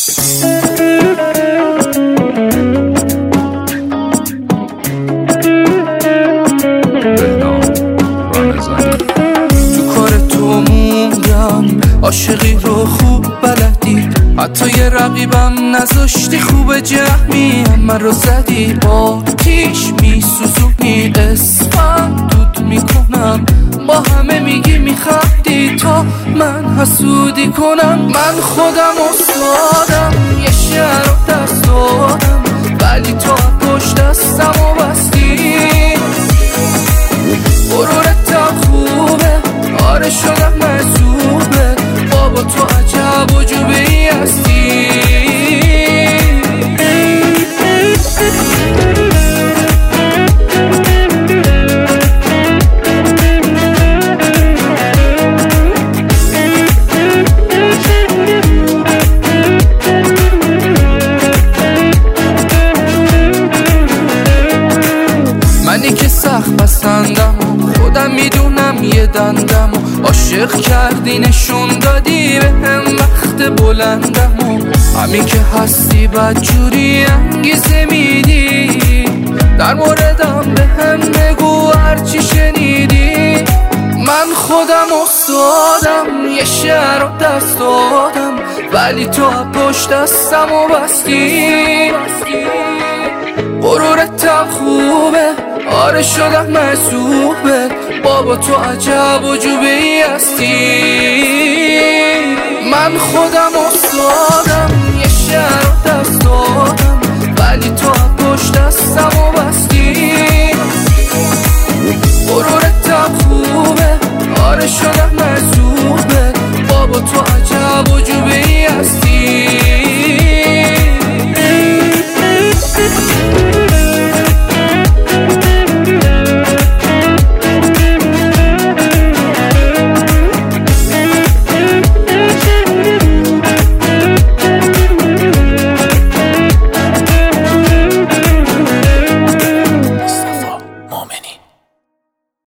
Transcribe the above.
تو کار تو موندم، عاشقی رو خوب بلدی، حتی یه رقیبم نذاشتی، خوب جمعیم من رو زدی، با تیش میسوزونی، اسمم دود میکنم، با همه میگی میخندی تا من حسودی کنم. من خودم افتادم، یه شعر رو دست دادم، ولی تو پشت دستم و بستی. غرورتم خوبه، آره شدم مجذوبه، بابا تو عجب و جوبه‌ای هستی. منی که سخت بسندم، خودم میدونم یه دندم، عاشق کردی نشون دادی به هم وقت بلندم، همین که هستی بدجوری انگیزه میدی، در موردم به هم بگو هرچی شنیدی. من خودم افتادم، یه شعر رو دست دادم، ولی تو پشت دستم و بستی. غرورتم خوبه، آره شدم مجذوبه، بابا تو عجب و جوبه‌ای هستی. من خودم افتادم، یه شعر رو دست دادم، ولی تو پشت دستم و بستی. غرورتم خوبه، آره شدم مجذوبه، بابا تو عجب و جوبه‌ای